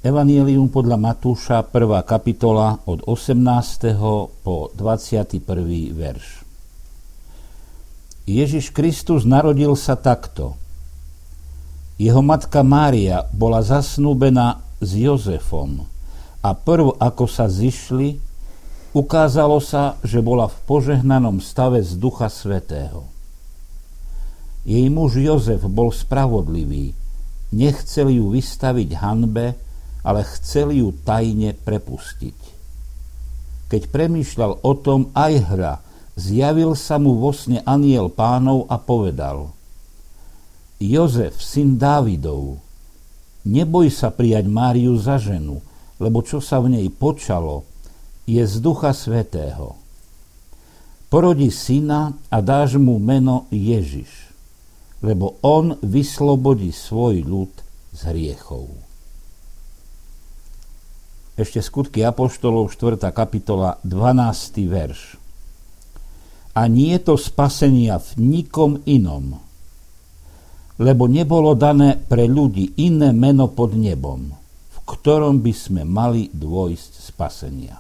Evanjelium podľa Matúša, 1. kapitola od 18. po 21. verš. Ježiš Kristus narodil sa takto. Jeho matka Mária bola zasnúbená s Jozefom a prv ako sa zišli, ukázalo sa, že bola v požehnanom stave z Ducha Svätého. Jej muž Jozef bol spravodlivý, nechcel ju vystaviť hanbe, ale chcel ju tajne prepustiť. Keď premýšľal o tom, aj hľa, zjavil sa mu vo sne anjel Pánov a povedal: Jozef, syn Dávidov, neboj sa prijať Máriu za ženu, lebo čo sa v nej počalo, je z Ducha Svätého. Porodí syna a dáš mu meno Ježiš, lebo on vyslobodí svoj ľud z hriechov. Ešte Skutky apoštolov, 4. kapitola, 12. verš. A nie je to spasenia v nikom inom, lebo nebolo dané pre ľudí iné meno pod nebom, v ktorom by sme mali dôjsť spasenia.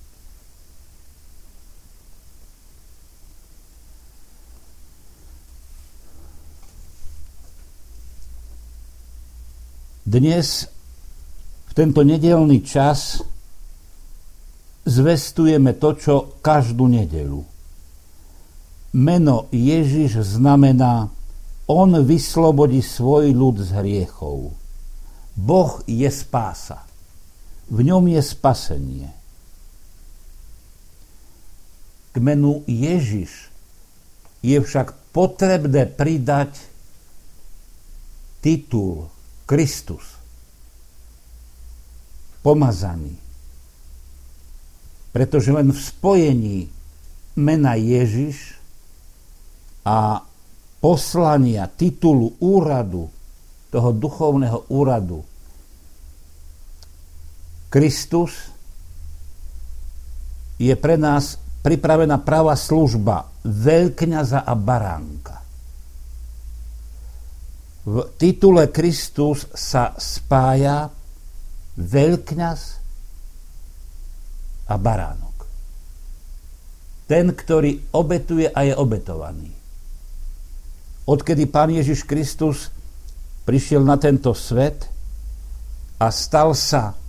Dnes tento nedeľný čas zvestujeme to, čo každú nedeľu. Meno Ježiš znamená, on vyslobodí svoj ľud z hriechov. Boh je spása. V ňom je spasenie. K menu Ježiš je však potrebné pridať titul Kristus. Pomazaný. Pretože len v spojení mena Ježiš a poslania, titulu, úradu, toho duchovného úradu Kristus je pre nás pripravená pravá služba veľkňaza a baránka. V titule Kristus sa spája veľkňaz a baránok. Ten, ktorý obetuje a je obetovaný. Odkedy Pán Ježiš Kristus prišiel na tento svet a stal sa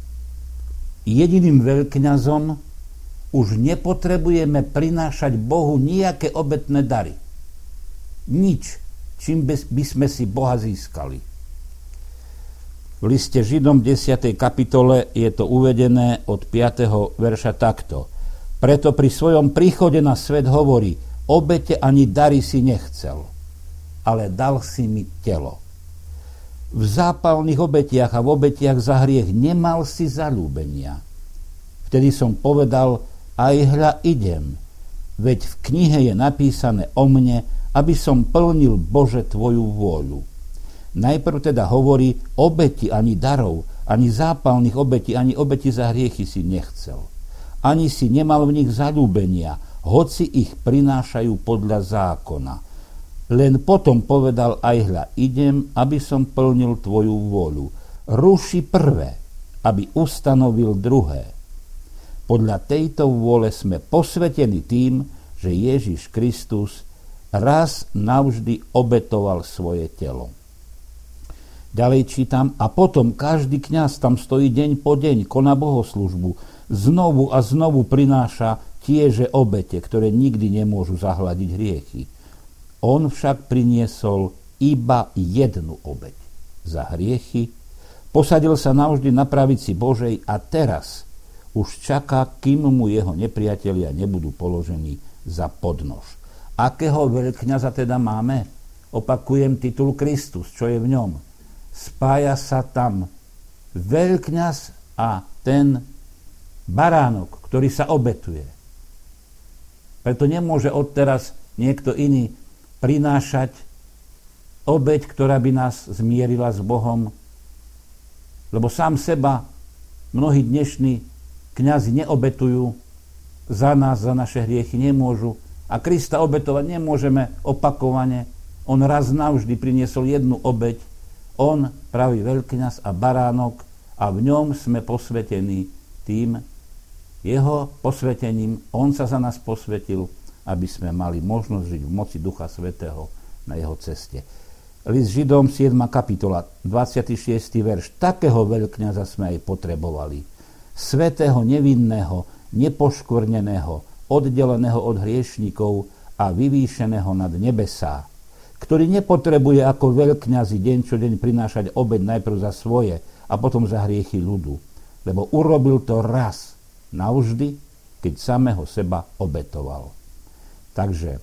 jediným veľkňazom, už nepotrebujeme prinášať Bohu nejaké obetné dary. Nič, čím by sme si Boha získali. V liste Židom 10. kapitole je to uvedené od 5. verša takto. Preto pri svojom príchode na svet hovorí: obete ani dary si nechcel, ale dal si mi telo. V zápalných obetiach a v obetiach za hriech nemal si zaľúbenia. Vtedy som povedal: aj hľa idem, veď v knihe je napísané o mne, aby som plnil, Bože, tvoju vôľu. Najprv teda hovorí: obeti ani darov, ani zápalných obetí, ani obeti za hriechy si nechcel. Ani si nemal v nich zaľúbenia, hoci ich prinášajú podľa zákona. Len potom povedal: aj hľa, idem, aby som plnil tvoju vôľu. Ruši prvé, aby ustanovil druhé. Podľa tejto vôle sme posvetení tým, že Ježiš Kristus raz navždy obetoval svoje telo. Ďalej čítam: a potom každý kňaz tam stojí deň po deň, koná bohoslužbu, znovu a znovu prináša tieže obete, ktoré nikdy nemôžu zahladiť hriechy. On však priniesol iba jednu obeť za hriechy, posadil sa navždy na pravici Božej a teraz už čaká, kým mu jeho nepriatelia nebudú položení za podnož. Akého veľkňaza teda máme? Opakujem titul Kristus, čo je v ňom. Spája sa tam veľkňaz a ten baránok, ktorý sa obetuje. Preto nemôže odteraz niekto iný prinášať obeť, ktorá by nás zmierila s Bohom, lebo sám seba mnohí dnešní kňazi neobetujú za nás, za naše hriechy nemôžu a Krista obetovať nemôžeme opakovane. On raz navždy priniesol jednu obeť. On, pravý veľkňaz a baránok, a v ňom sme posvetení tým jeho posvetením. On sa za nás posvetil, aby sme mali možnosť žiť v moci Ducha Svätého na jeho ceste. List Židom 7. kapitola, 26. verš. Takého veľkňaza sme aj potrebovali. Svätého, nevinného, nepoškvrneného, oddeleného od hriešnikov a vyvýšeného nad nebesá, ktorý nepotrebuje ako veľkňazi deň čo deň prinášať obeť najprv za svoje a potom za hriechy ľudu, lebo urobil to raz navždy, keď samého seba obetoval. Takže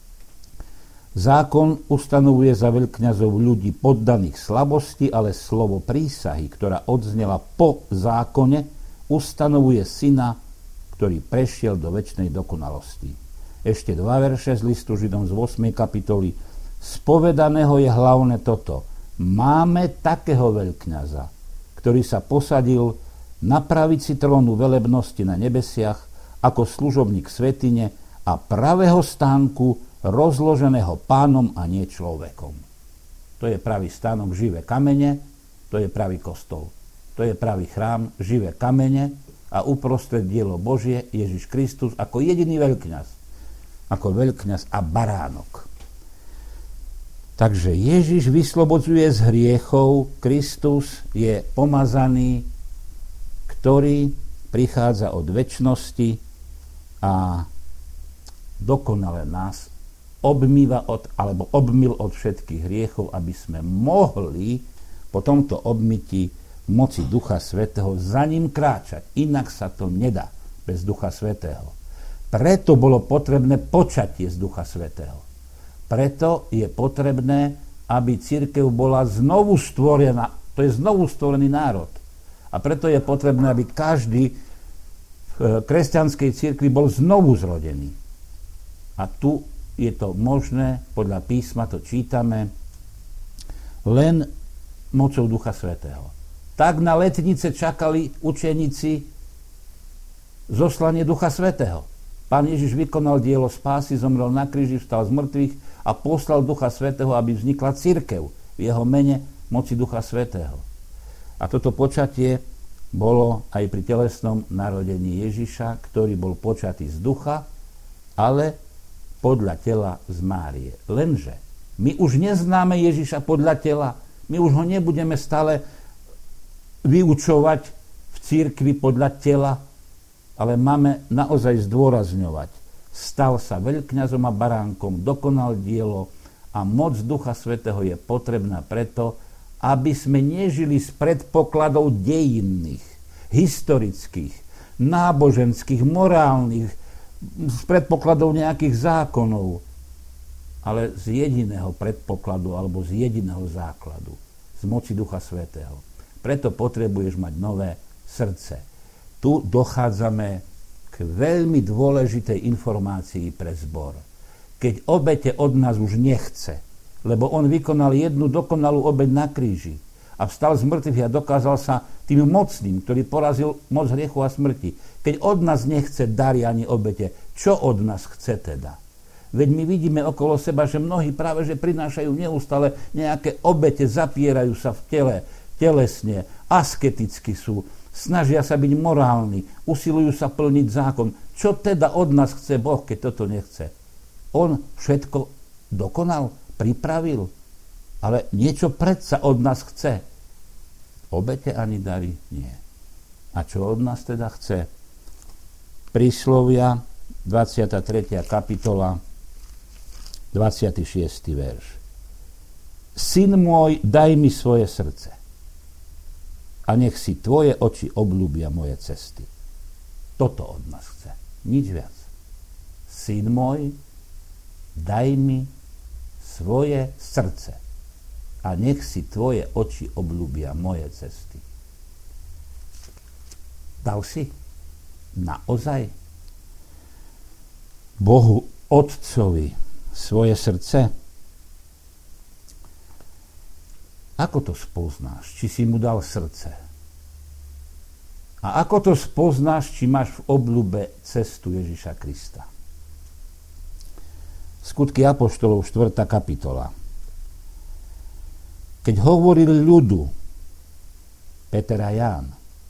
zákon ustanovuje za veľkňazov ľudí poddaných slabosti, ale slovo prísahy, ktorá odznela po zákone, ustanovuje syna, ktorý prešiel do večnej dokonalosti. Ešte 2 verše z listu Židom z 8. kapitoly. Spovedaného je hlavne toto. Máme takého veľkňaza, ktorý sa posadil na pravici trónu velebnosti na nebesiach ako služobník svätyne a pravého stánku rozloženého Pánom a nie človekom. To je pravý stánok, živé kamene, to je pravý kostol. To je pravý chrám, živé kamene a uprostred dielo Božie Ježiš Kristus ako jediný veľkňaz. Ako veľkňaz a baránok. Takže Ježiš vyslobodzuje z hriechov, Kristus je pomazaný, ktorý prichádza od večnosti a dokonale nás obmyl od všetkých hriechov, aby sme mohli po tomto obmytí v moci Ducha Svätého za ním kráčať. Inak sa to nedá bez Ducha Svätého. Preto bolo potrebné počatie z Ducha Svätého. Preto je potrebné, aby cirkev bola znovu stvorená. To je znovu stvorený národ. A preto je potrebné, aby každý v kresťanskej cirkvi bol znovu zrodený. A tu je to možné, podľa písma to čítame, len mocou Ducha Svätého. Tak na letnice čakali učeníci zoslanie Ducha Svätého. Pán Ježiš vykonal dielo spásy, zomrel na kríži, vstal z mŕtvych a poslal Ducha Svätého, aby vznikla cirkev v jeho mene moci Ducha Svätého. A toto počatie bolo aj pri telesnom narodení Ježiša, ktorý bol počatý z ducha, ale podľa tela z Márie. Lenže my už neznáme Ježiša podľa tela, my už ho nebudeme stále vyučovať v cirkvi podľa tela, ale máme naozaj zdôrazňovať. Stal sa veľkňazom a baránkom, dokonal dielo a moc Ducha Svätého je potrebná preto, aby sme nežili z predpokladov dejinných, historických, náboženských, morálnych, z predpokladov nejakých zákonov, ale z jediného predpokladu alebo z jediného základu, z moci Ducha Svätého. Preto potrebuješ mať nové srdce. Tu dochádzame k veľmi dôležitej informácii pre zbor. Keď obete od nás už nechce, lebo on vykonal jednu dokonalú obeť na kríži a vstal z mŕtvych a dokázal sa tým mocným, ktorý porazil moc hriechu a smrti. Keď od nás nechce dary ani obete, čo od nás chce teda? Veď my vidíme okolo seba, že mnohí práve že prinášajú neustále nejaké obete, zapierajú sa v tele, telesne, asketicky sú, snažia sa byť morálni, usilujú sa plniť zákon. Čo teda od nás chce Boh, keď toto nechce? On všetko dokonal, pripravil, ale niečo predsa od nás chce. Obete ani dary nie. A čo od nás teda chce? Príslovia, 23. kapitola, 26. verš. Syn môj, daj mi svoje srdce a nech si tvoje oči obľúbia moje cesty. Toto od nás chce. Nič viac. Syn môj, daj mi svoje srdce a nech si tvoje oči obľúbia moje cesty. Dal si naozaj Bohu Otcovi svoje srdce? Ako to spoznáš, či si mu dal srdce? A ako to spoznáš, či máš v obľúbe cestu Ježiša Krista? Skutky apoštolov, 4. kapitola. Keď hovorili ľudu, Peter a Ján,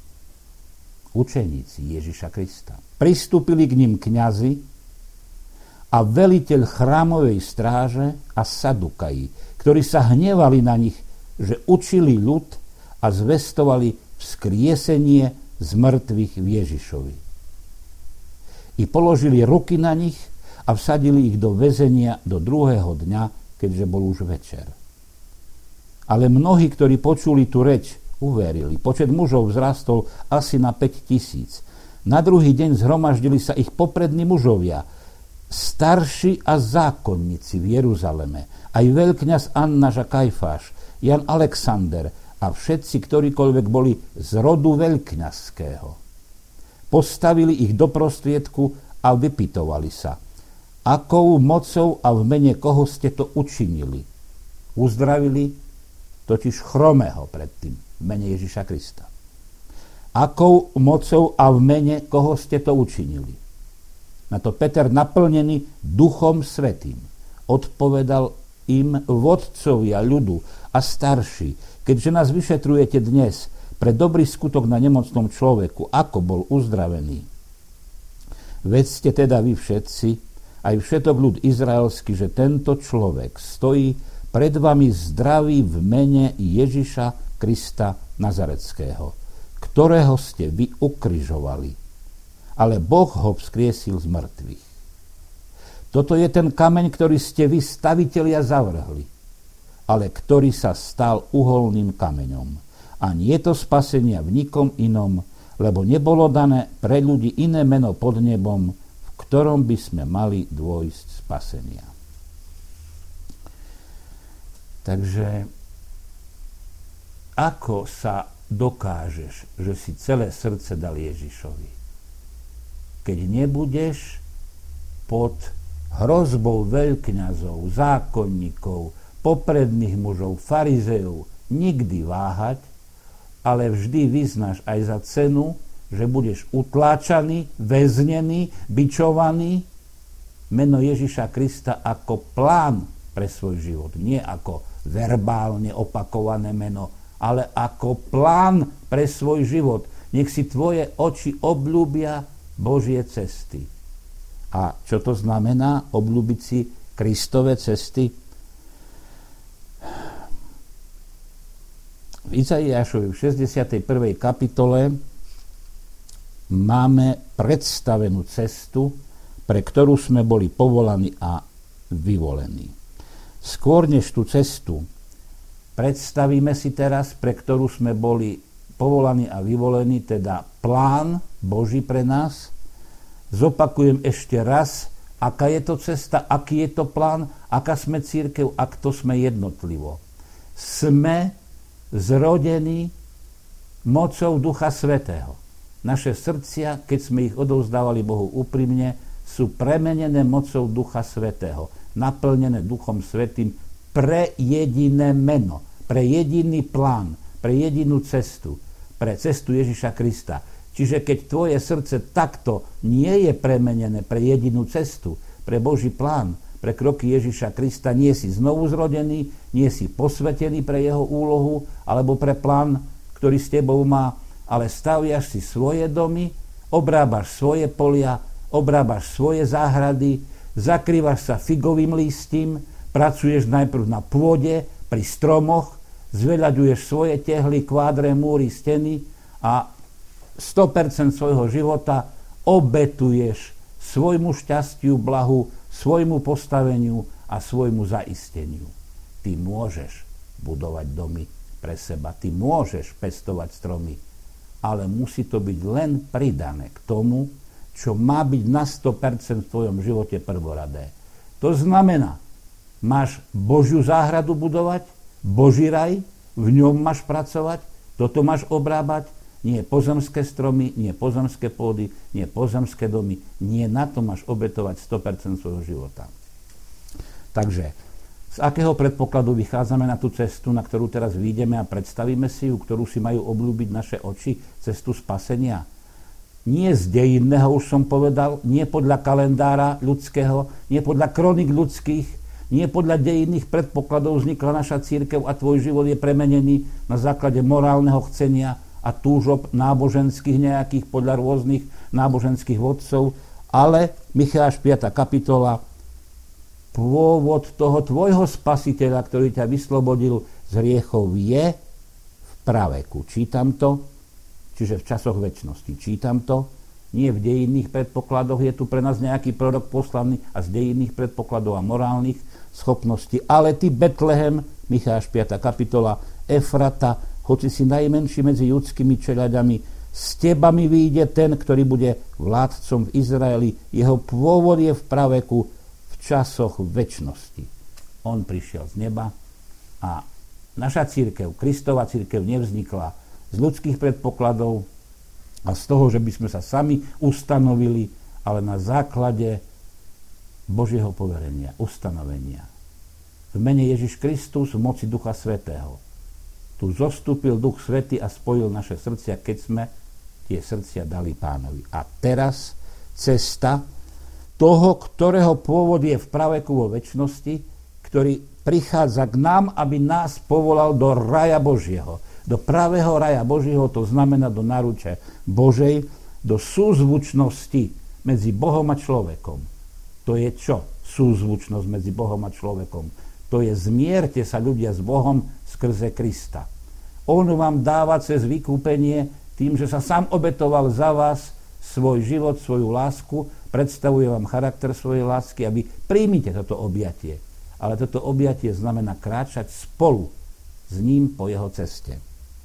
učeníci Ježiša Krista. Pristúpili k ním kňazi a veliteľ chrámovej stráže a sadukaji, ktorí sa hnevali na nich, že učili ľud a zvestovali vzkriesenie z mŕtvych v Ježišovi. I položili ruky na nich a vsadili ich do väzenia do druhého dňa, keďže bol už večer. Ale mnohí, ktorí počuli tú reč, uverili. Počet mužov vzrastol asi na 5 000. Na druhý deň zhromaždili sa ich poprední mužovia, starší a zákonníci v Jeruzaleme, aj veľkňaz Annáš a Kajfáš, Jan Alexander a všetci, ktorýkoľvek boli z rodu veľkňazského. Postavili ich do prostriedku a vypytovali sa, akou mocou a v mene koho ste to učinili. Uzdravili totiž chromého predtým, v mene Ježiša Krista. Akou mocou a v mene koho ste to učinili? Na to Peter, naplnený Duchom Svätým, odpovedal im: vodcovia ľudu a starší, keďže nás vyšetrujete dnes pre dobrý skutok na nemocnom človeku, ako bol uzdravený. Vedzte teda vy všetci, aj všetok ľud izraelský, že tento človek stojí pred vami zdravý v mene Ježiša Krista Nazareckého, ktorého ste vy ukrižovali, ale Boh ho vzkriesil z mŕtvych. Toto je ten kameň, ktorý ste vy, stavitelia, zavrhli, ale ktorý sa stal uholným kameňom. A nie je to spasenia v nikom inom, lebo nebolo dané pre ľudí iné meno pod nebom, v ktorom by sme mali dôjsť spasenia. Takže ako sa dokážeš, že si celé srdce dal Ježišovi? Keď nebudeš pod hrozbou veľkňazov, zákonníkov, popredných mužov, farizejov nikdy váhať, ale vždy vyznáš aj za cenu, že budeš utláčaný, väznený, bičovaný, meno Ježiša Krista ako plán pre svoj život. Nie ako verbálne opakované meno, ale ako plán pre svoj život. Nech si tvoje oči obľúbia Božie cesty. A čo to znamená obľúbiť si Kristove cesty? V Izaiášovi v 61. kapitole máme predstavenú cestu, pre ktorú sme boli povolaní a vyvolení. Skôr než tú cestu predstavíme si teraz, pre ktorú sme boli povolaní a vyvolení, teda plán Boží pre nás, zopakujem ešte raz, aká je to cesta, aký je to plán, aká sme cirkev, a kto sme jednotlivo. Sme zrodení mocou Ducha Svätého. Naše srdcia, keď sme ich odovzdávali Bohu úprimne, sú premenené mocou Ducha Svätého, naplnené Duchom Svätým pre jediné meno, pre jediný plán, pre jedinú cestu, pre cestu Ježiša Krista. Čiže keď tvoje srdce takto nie je premenené pre jedinú cestu, pre Boží plán, pre kroky Ježiša Krista, nie si znovu zrodený, nie si posvetený pre jeho úlohu alebo pre plán, ktorý s tebou má, ale staviaš si svoje domy, obrábaš svoje polia, obrábaš svoje záhrady, zakrývaš sa figovým lístím, pracuješ najprv na pôde, pri stromoch, zveľaďuješ svoje tehly, kvádre, múry, steny a 100% svojho života obetuješ svojmu šťastiu, blahu, svojmu postaveniu a svojmu zaisteniu. Ty môžeš budovať domy pre seba, ty môžeš pestovať stromy, ale musí to byť len pridané k tomu, čo má byť na 100% v tvojom živote prvoradé. To znamená, máš Božiu záhradu budovať, Boží raj, v ňom máš pracovať, toto máš obrábať, nie pozemské stromy, nie pozemské pôdy, nie pozemské domy, nie, na to máš obetovať 100% svojho života. Takže, z akého predpokladu vychádzame na tú cestu, na ktorú teraz vyjdeme a predstavíme si ju, ktorú si majú obľúbiť naše oči, cestu spasenia? Nie z dejinného, už som povedal, nie podľa kalendára ľudského, nie podľa kronik ľudských, nie podľa dejinných predpokladov vznikla naša cirkev a tvoj život je premenený na základe morálneho chcenia a túžob náboženských nejakých podľa rôznych náboženských vodcov, ale Micháš 5. kapitola, pôvod toho tvojho spasiteľa, ktorý ťa vyslobodil z hriechov, je v praveku. Čítam to, čiže v časoch večnosti. Čítam to, nie v dejinných predpokladoch, je tu pre nás nejaký prorok poslaný a z dejinných predpokladov a morálnych schopností, ale ty Betlehem, Micháš 5. kapitola, Efrata, hoci si najmenší medzi judskými čeľaďami, z teba mi vyjde ten, ktorý bude vládcom v Izraeli. Jeho pôvod je v praveku, v časoch večnosti. On prišiel z neba a naša cirkev, Kristova cirkev nevznikla z ľudských predpokladov a z toho, že by sme sa sami ustanovili, ale na základe Božieho poverenia, ustanovenia. V mene Ježiš Kristus v moci Ducha Svätého. Tu zostúpil Duch Svätý a spojil naše srdcia, keď sme tie srdcia dali Pánovi. A teraz cesta toho, ktorého pôvod je v praveku vo večnosti, ktorý prichádza k nám, aby nás povolal do raja Božieho. Do pravého raja Božieho, to znamená do náruče Božej, do súzvučnosti medzi Bohom a človekom. To je čo? Súzvučnosť medzi Bohom a človekom. To je zmierte sa ľudia s Bohom skrze Krista. On vám dáva cez vykúpenie tým, že sa sám obetoval za vás svoj život, svoju lásku, predstavuje vám charakter svojej lásky a vy príjmite toto objatie. Ale toto objatie znamená kráčať spolu s ním po jeho ceste.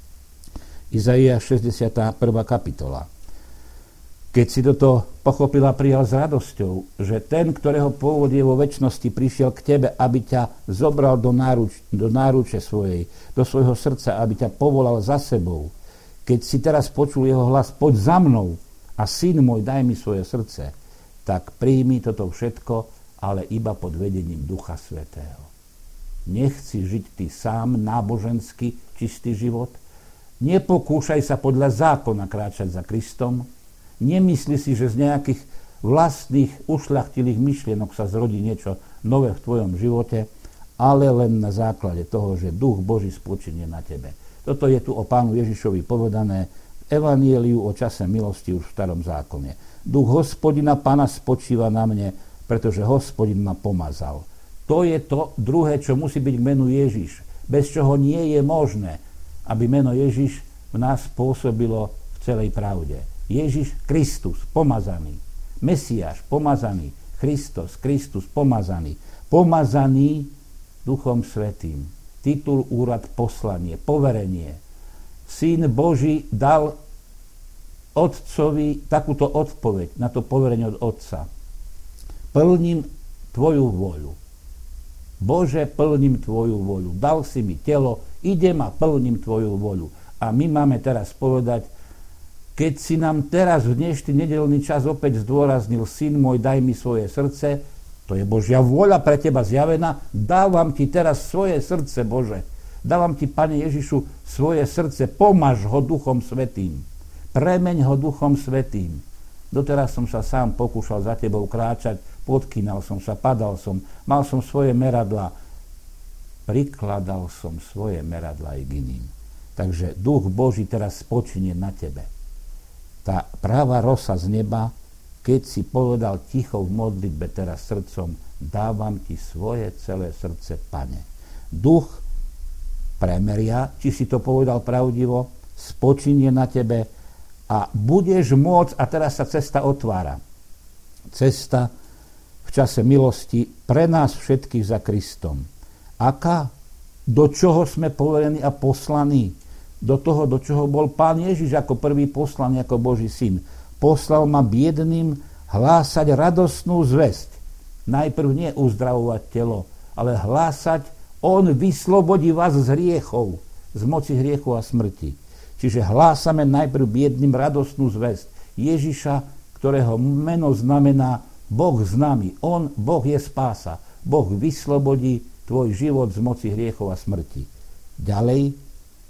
Izaiáš 61. kapitola. Keď si toto pochopil a prijal s radosťou, že ten, ktorého pôvod je vo večnosti, prišiel k tebe, aby ťa zobral do náruče svojej, do svojho srdca, aby ťa povolal za sebou. Keď si teraz počul jeho hlas, poď za mnou a syn môj, daj mi svoje srdce, tak príjmi toto všetko, ale iba pod vedením Ducha Svätého. Nechci žiť ty sám nábožensky čistý život. Nepokúšaj sa podľa zákona kráčať za Kristom. Nemysli si, že z nejakých vlastných ušľachtilých myšlienok sa zrodí niečo nové v tvojom živote, ale len na základe toho, že Duch Boží spočinie na tebe. Toto je tu o Pánu Ježišovi povedané v Evanjeliu o čase milosti už v Starom zákone. Duch Hospodina Pána spočíva na mne, pretože Hospodin ma pomazal. To je to druhé, čo musí byť k menu Ježiš, bez čoho nie je možné, aby meno Ježiš v nás pôsobilo v celej pravde. Ježiš Kristus, pomazaný. Mesiáš, pomazaný. Kristus, pomazaný. Pomazaný Duchom Svätým. Titul, úrad, poslanie, poverenie. Syn Boží dal Otcovi takúto odpoveď na to poverenie od Otca. Plním tvoju voľu. Bože, plním tvoju voľu. Dal si mi telo, idem a plním tvoju voľu. A my máme teraz povedať, keď si nám teraz v dnešný nedeľný čas opäť zdôraznil, syn môj, daj mi svoje srdce, to je Božia vôľa pre teba zjavená, dávam ti teraz svoje srdce, Bože. Dávam ti, Pane Ježišu, svoje srdce, pomaž ho Duchom Svätým. Premeň ho Duchom Svätým. Doteraz som sa sám pokúšal za tebou kráčať, podkýnal som sa, padal som, mal som svoje meradlá. Prikladal som svoje meradlá aj k iným. Takže Duch Boží teraz spočinie na tebe. Tá práva rosa z neba, keď si povedal ticho v modlitbe teraz srdcom, dávam ti svoje celé srdce, Pane. Duch premeria, či si to povedal pravdivo, spočinie na tebe a budeš môcť, a teraz sa cesta otvára. Cesta v čase milosti pre nás všetkých za Kristom. Aká? Do čoho sme poverení a poslaní? Do toho, do čoho bol Pán Ježiš ako prvý poslaný, ako Boží syn. Poslal ma biedným hlásať radostnú zvesť. Najprv nie uzdravovať telo, ale hlásať, on vyslobodí vás z hriechov, z moci hriechu a smrti. Čiže hlásame najprv biedným radostnú zvesť Ježiša, ktorého meno znamená Boh s nami. On, Boh je spása. Boh vyslobodí tvoj život z moci hriechov a smrti. Ďalej,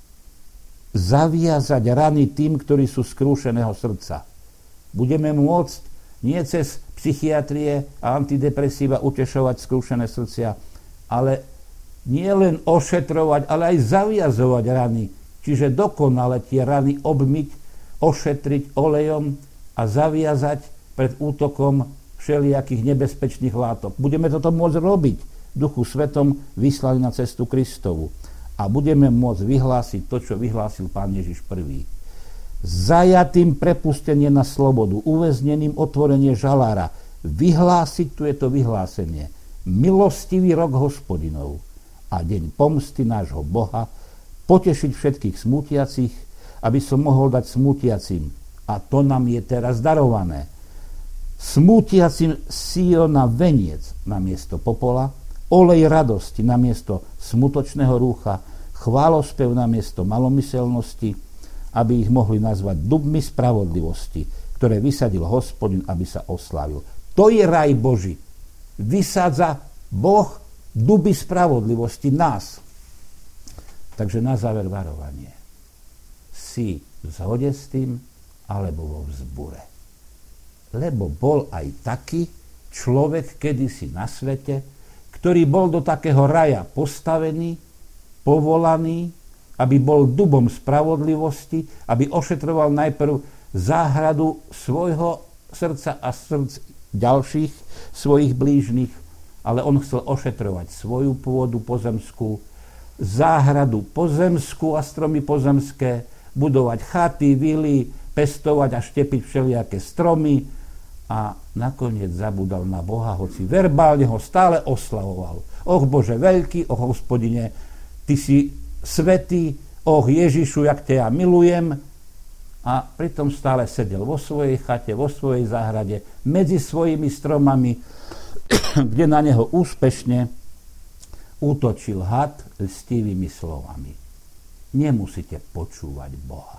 zaviazať rany tým, ktorí sú skrúšeného srdca. Budeme môcť nie cez psychiatrie a antidepresíva utešovať skrúšené srdcia, ale nie len ošetrovať, ale aj zaviazovať rany čiže dokonale tie rany obmyť, ošetriť olejom a zaviazať pred útokom všelijakých nebezpečných látok. Budeme toto môcť robiť Duchu Svetom vyslali na cestu Kristovu. A budeme môcť vyhlásiť to, čo vyhlásil Pán Ježiš prvý. Zajatým prepustenie na slobodu, uväzneným otvorenie žalára. Vyhlásiť, tu je to vyhlásenie. Milostivý rok Hospodinov a deň pomsty nášho Boha, potešiť všetkých smútiacich, aby som mohol dať smútiacim. A to nám je teraz darované. Smútiacim Siona veniec namiesto popola, olej radosti namiesto smutočného rúcha, chválospev namiesto malomyselnosti, aby ich mohli nazvať dubmi spravodlivosti, ktoré vysadil Hospodin, aby sa oslávil. To je raj Boží. Vysádza Boh duby spravodlivosti nás. Takže na záver varovanie. Si v zhode s tým, alebo vo vzbure. Lebo bol aj taký človek kedysi na svete, ktorý bol do takého raja postavený, povolaný, aby bol dubom spravodlivosti, aby ošetroval najprv záhradu svojho srdca a srdc ďalších svojich blížnych, ale on chcel ošetrovať svoju pôdu pozemskú, záhradu pozemskú a stromy pozemské, budovať chaty, vily, pestovať a štepiť všelijaké stromy a nakoniec zabudal na Boha, hoci verbálne ho stále oslavoval. Och Bože veľký, och Hospodine, Ty si svätý, och Ježišu, jak ťa ja milujem. A pritom stále sedel vo svojej chate, vo svojej záhrade, medzi svojimi stromami, kde na neho úspešne útočil had lstivými slovami. Nemusíte počúvať Boha.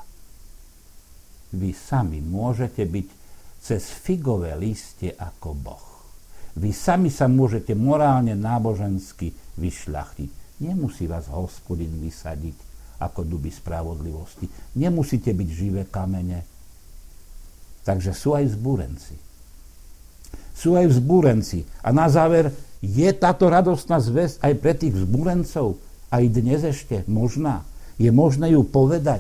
Vy sami môžete byť cez figové lístie ako Boh. Vy sami sa môžete morálne, nábožensky vyšľachtiť. Nemusí vás Hospodin vysadiť ako duby spravodlivosti. Nemusíte byť živé kamene. Takže sú aj vzbúrenci. Sú aj vzbúrenci. A na záver, je táto radostná zvesť aj pre tých vzbúrencov? Aj dnes ešte možná? Je možné ju povedať?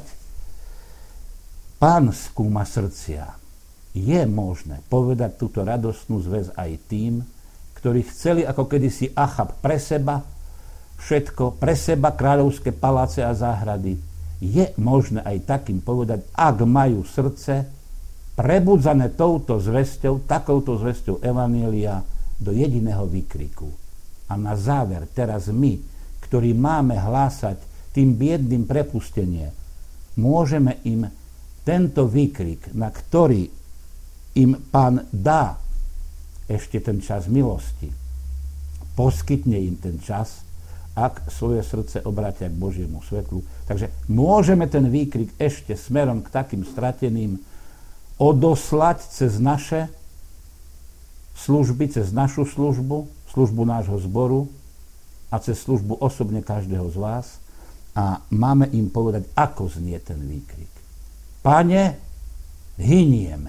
Pán skúma srdcia. Je možné povedať túto radostnú zvesť aj tým, ktorí chceli ako kedysi Achab pre seba, všetko pre seba, kráľovské paláce a záhrady. Je možné aj takým povedať, ak majú srdce prebudzané touto zvesťou, takouto zvesťou Evanjelia do jediného výkriku. A na záver teraz my, ktorí máme hlásať tým biedným prepustenie, môžeme im tento výkrik, na ktorý im Pán dá ešte ten čas milosti, poskytne im ten čas, ak svoje srdce obrátia k Božiemu svetlu. Takže môžeme ten výkrik ešte smerom k takým strateným odoslať cez naše služby, cez našu službu, službu nášho zboru a cez službu osobne každého z vás a máme im povedať, ako znie ten výkrik. Pane, hynieme.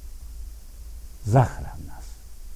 Zachráň nás.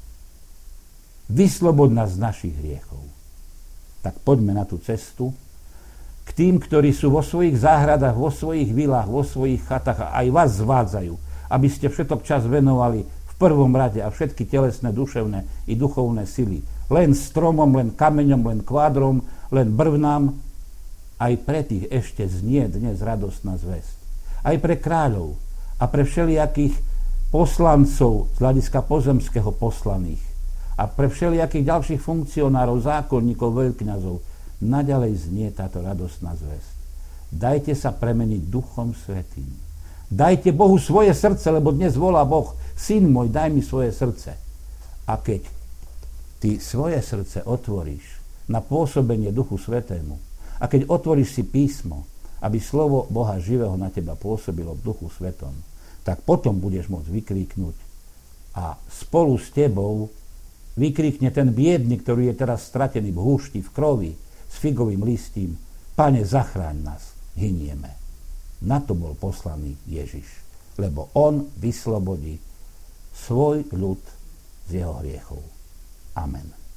Vyslobod nás z našich hriechov. Tak poďme na tú cestu k tým, ktorí sú vo svojich záhradách, vo svojich vilách, vo svojich chatách a aj vás zvádzajú, aby ste všetok čas venovali v prvom rade a všetky telesné, duševné i duchovné sily. Len stromom, len kameňom, len kvádrom, len brvnám. Aj pre tých ešte znie dnes radostná zvesť. Aj pre kráľov a pre všelijakých poslancov z hľadiska pozemského poslaných a pre všelijakých ďalších funkcionárov, zákonníkov, veľkňazov naďalej znie táto radostná zvesť. Dajte sa premeniť Duchom Svätým. Dajte Bohu svoje srdce, lebo dnes volá Boh, Syn môj, daj mi svoje srdce. A keď ty svoje srdce otvoríš na pôsobenie Duchu Svätému a keď otvoríš si písmo, aby slovo Boha živého na teba pôsobilo v Duchu Svetom, tak potom budeš môcť vykríknuť a spolu s tebou vykríkne ten biedný, ktorý je teraz stratený v húšti, v krovi, s figovým listím: Pane, zachráň nás, hynieme. Na to bol poslaný Ježiš, lebo on vyslobodí svoj ľud z jeho hriechov. Amen.